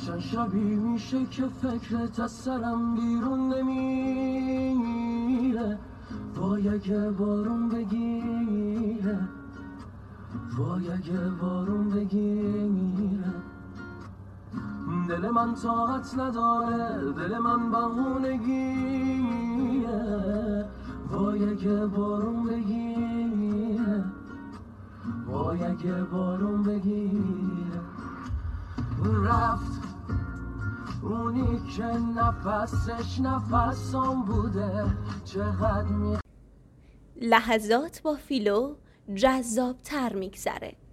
چند شبی میشه که فکرت از سرم بیرون نمیره، وای اگه بارون بگیره، وای اگه بارون بگیره. دل من طاقت نداره، دل من بهونگیه، وای اگه بارون بگیره، وای اگه بارون بگیره. رفت اونی که نفسش نفسم بوده، چقدر لحظات با فیلو جذاب تر میگذره.